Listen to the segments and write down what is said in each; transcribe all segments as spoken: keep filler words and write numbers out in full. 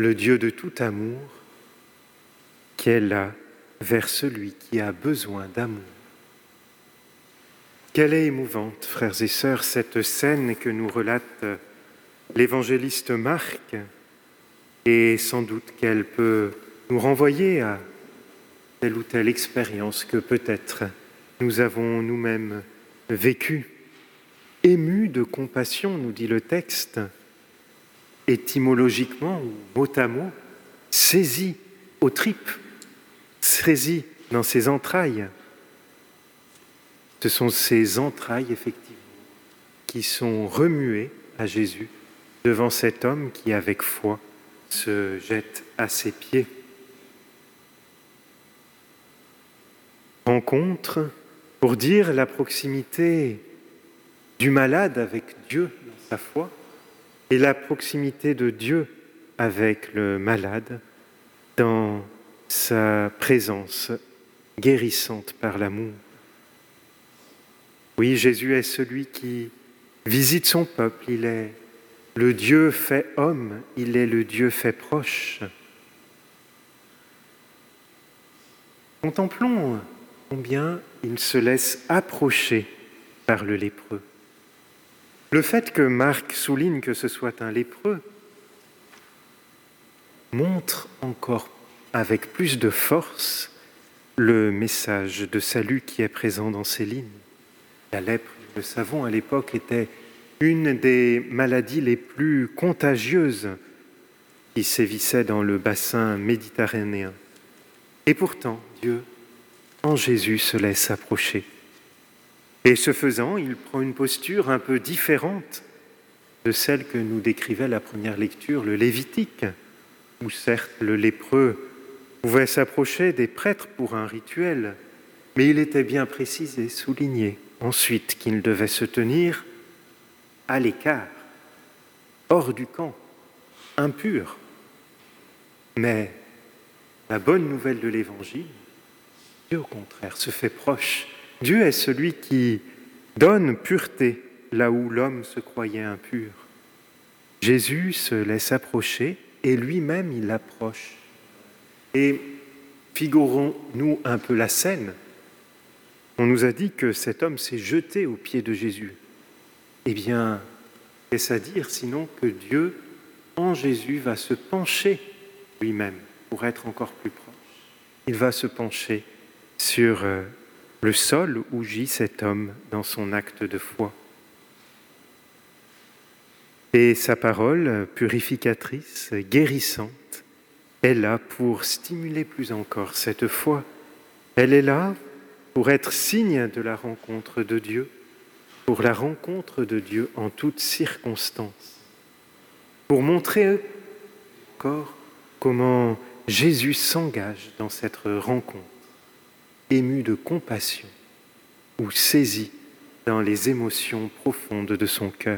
le Dieu de tout amour, qu'elle a vers celui qui a besoin d'amour. Quelle est émouvante, frères et sœurs, cette scène que nous relate l'évangéliste Marc, et sans doute qu'elle peut nous renvoyer à telle ou telle expérience que peut-être nous avons nous-mêmes vécue. Ému de compassion, nous dit le texte, étymologiquement ou mot à mot, saisi aux tripes, saisi dans ses entrailles. Ce sont ces entrailles, effectivement, qui sont remuées à Jésus devant cet homme qui, avec foi, se jette à ses pieds. Rencontre pour dire la proximité du malade avec Dieu dans sa foi et la proximité de Dieu avec le malade dans sa présence guérissante par l'amour. Oui, Jésus est celui qui visite son peuple, il est le Dieu fait homme, il est le Dieu fait proche. Contemplons combien il se laisse approcher par le lépreux. Le fait que Marc souligne que ce soit un lépreux montre encore avec plus de force le message de salut qui est présent dans ces lignes. La lèpre, nous le savons, à l'époque était une des maladies les plus contagieuses qui sévissaient dans le bassin méditerranéen. Et pourtant, Dieu, en Jésus, se laisse approcher. Et ce faisant, il prend une posture un peu différente de celle que nous décrivait la première lecture, le Lévitique, où certes le lépreux pouvait s'approcher des prêtres pour un rituel, mais il était bien précisé, souligné ensuite qu'il devait se tenir à l'écart, hors du camp, impur. Mais la bonne nouvelle de l'Évangile, Dieu au contraire se fait proche. Dieu est celui qui donne pureté là où l'homme se croyait impur. Jésus se laisse approcher et lui-même il approche. Et figurons-nous un peu la scène. On nous a dit que cet homme s'est jeté aux pieds de Jésus. Eh bien, qu'est-ce à dire sinon que Dieu, en Jésus, va se pencher lui-même pour être encore plus proche. Il va se pencher sur le sol où gît cet homme dans son acte de foi. Et sa parole purificatrice, guérissante, est là pour stimuler plus encore cette foi. Elle est là pour être signe de la rencontre de Dieu, pour la rencontre de Dieu en toutes circonstances, pour montrer encore comment Jésus s'engage dans cette rencontre, ému de compassion ou saisi dans les émotions profondes de son cœur.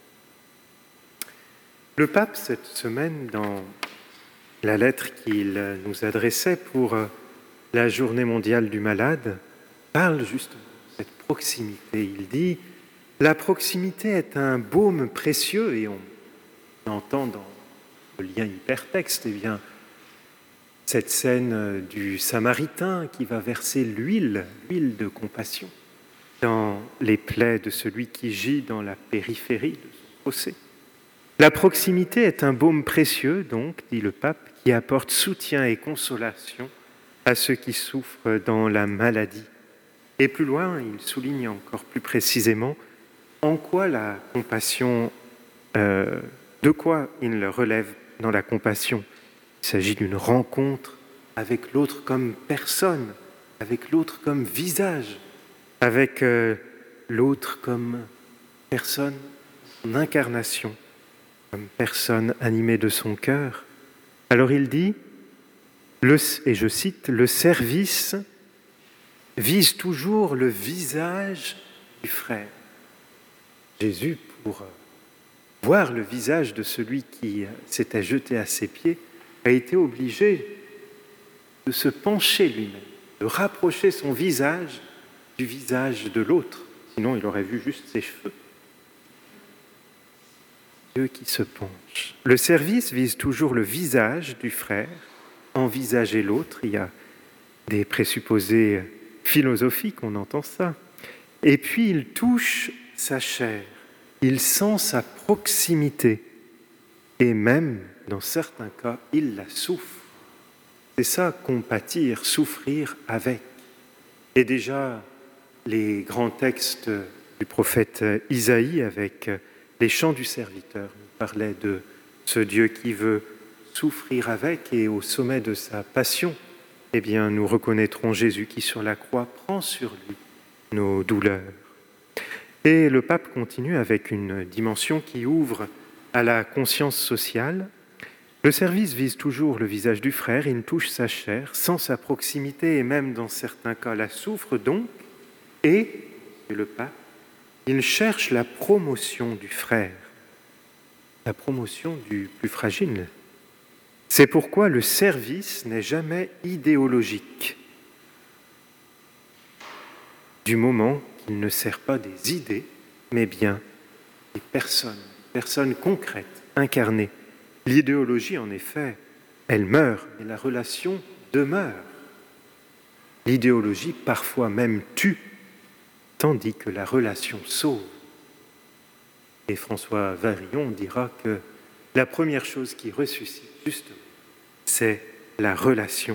Le pape, cette semaine, dans la lettre qu'il nous adressait pour la journée mondiale du malade, parle justement de cette proximité. Il dit « La proximité est un baume précieux » et on entend dans le lien hypertexte, eh bien, cette scène du Samaritain qui va verser l'huile, l'huile de compassion, dans les plaies de celui qui gît dans la périphérie de son fossé. La proximité est un baume précieux, donc, dit le pape, qui apporte soutien et consolation à ceux qui souffrent dans la maladie. Et plus loin, il souligne encore plus précisément en quoi la compassion, euh, de quoi il relève dans la compassion. Il s'agit d'une rencontre avec l'autre comme personne, avec l'autre comme visage, avec euh, l'autre comme personne, son incarnation, comme personne animée de son cœur. Alors il dit, le, et je cite, « Le service vise toujours le visage du frère. » Jésus, pour voir le visage de celui qui s'était jeté à ses pieds, a été obligé de se pencher lui-même, de rapprocher son visage du visage de l'autre. Sinon, il aurait vu juste ses cheveux. Dieu qui se penche. Le service vise toujours le visage du frère, envisager l'autre. Il y a des présupposés philosophiques, on entend ça. Et puis il touche sa chair, il sent sa proximité et même, dans certains cas, il la souffre. C'est ça, compatir, souffrir avec. Et déjà, les grands textes du prophète Isaïe avec les chants du serviteur nous parlaient de ce Dieu qui veut souffrir avec, et au sommet de sa passion, eh bien, nous reconnaîtrons Jésus qui, sur la croix, prend sur lui nos douleurs. Et le pape continue avec une dimension qui ouvre à la conscience sociale. Le service vise toujours le visage du frère, il touche sa chair, sans sa proximité et même dans certains cas la souffre donc, et, et le pape, il cherche la promotion du frère, la promotion du plus fragile. C'est pourquoi le service n'est jamais idéologique, du moment qu'il ne sert pas des idées, mais bien des personnes, des personnes concrètes, incarnées. L'idéologie, en effet, elle meurt, mais la relation demeure. L'idéologie, parfois même, tue, tandis que la relation sauve. Et François Varillon dira que la première chose qui ressuscite, justement, c'est la relation.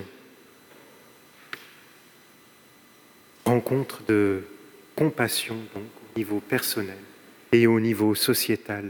Rencontre de compassion, donc, au niveau personnel et au niveau sociétal.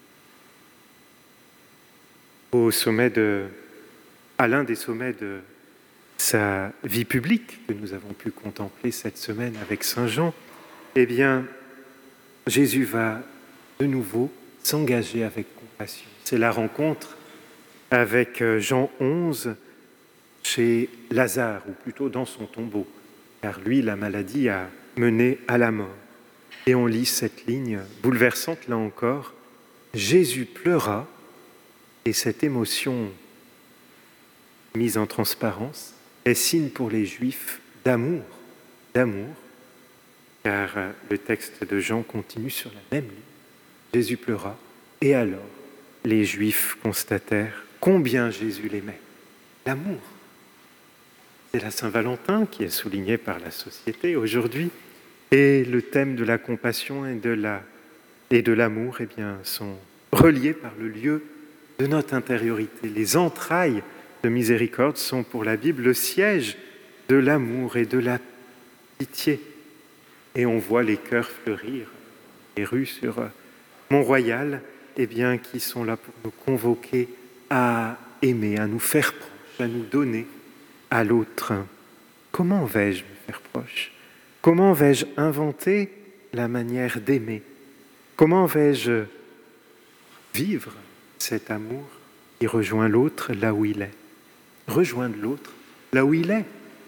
Au sommet de, à l'un des sommets de sa vie publique que nous avons pu contempler cette semaine avec Saint Jean, eh bien, Jésus va de nouveau s'engager avec compassion. C'est la rencontre avec Jean onze chez Lazare, ou plutôt dans son tombeau, car lui, la maladie a mené à la mort. Et on lit cette ligne bouleversante, là encore, « Jésus pleura », et cette émotion mise en transparence est signe pour les Juifs d'amour, d'amour, car le texte de Jean continue sur la même ligne. Jésus pleura, et alors les Juifs constatèrent combien Jésus l'aimait. L'amour. C'est la Saint-Valentin qui est soulignée par la société aujourd'hui, et le thème de la compassion et de, la, et de l'amour eh bien, sont reliés par le lieu de notre intériorité. Les entrailles de miséricorde sont pour la Bible le siège de l'amour et de la pitié. Et on voit les cœurs fleurir, les rues sur Mont-Royal, eh bien, qui sont là pour nous convoquer à aimer, à nous faire proche, à nous donner à l'autre. Comment vais-je me faire proche ? Comment vais-je inventer la manière d'aimer ? Comment vais-je vivre cet amour qui rejoint l'autre là où il est ? Rejoindre l'autre là où il est.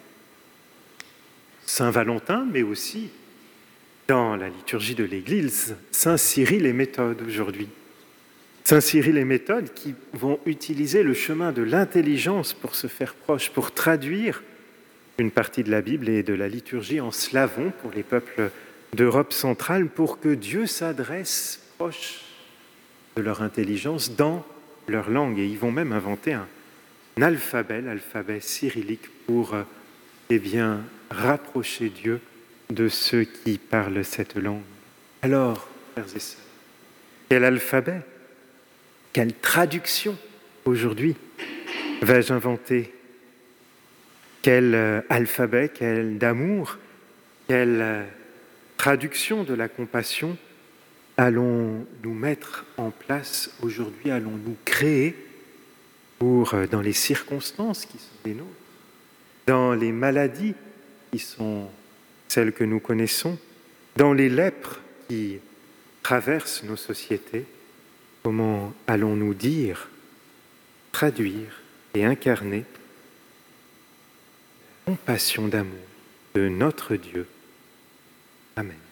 Saint Valentin, mais aussi dans la liturgie de l'Église, Saint Cyril et Méthode aujourd'hui. Saint Cyril et Méthode qui vont utiliser le chemin de l'intelligence pour se faire proche, pour traduire une partie de la Bible et de la liturgie en slavon pour les peuples d'Europe centrale, pour que Dieu s'adresse proche de leur intelligence dans leur langue. Et ils vont même inventer un alphabet, l'alphabet cyrillique, pour eh bien, rapprocher Dieu de ceux qui parlent cette langue. Alors, frères et sœurs, quel alphabet, quelle traduction aujourd'hui vais-je inventer ? Quel alphabet, quel d'amour, quelle traduction de la compassion allons-nous mettre en place aujourd'hui, allons-nous créer pour, dans les circonstances qui sont les nôtres, dans les maladies qui sont celles que nous connaissons, dans les lèpres qui traversent nos sociétés, comment allons-nous dire, traduire et incarner la compassion d'amour de notre Dieu. Amen.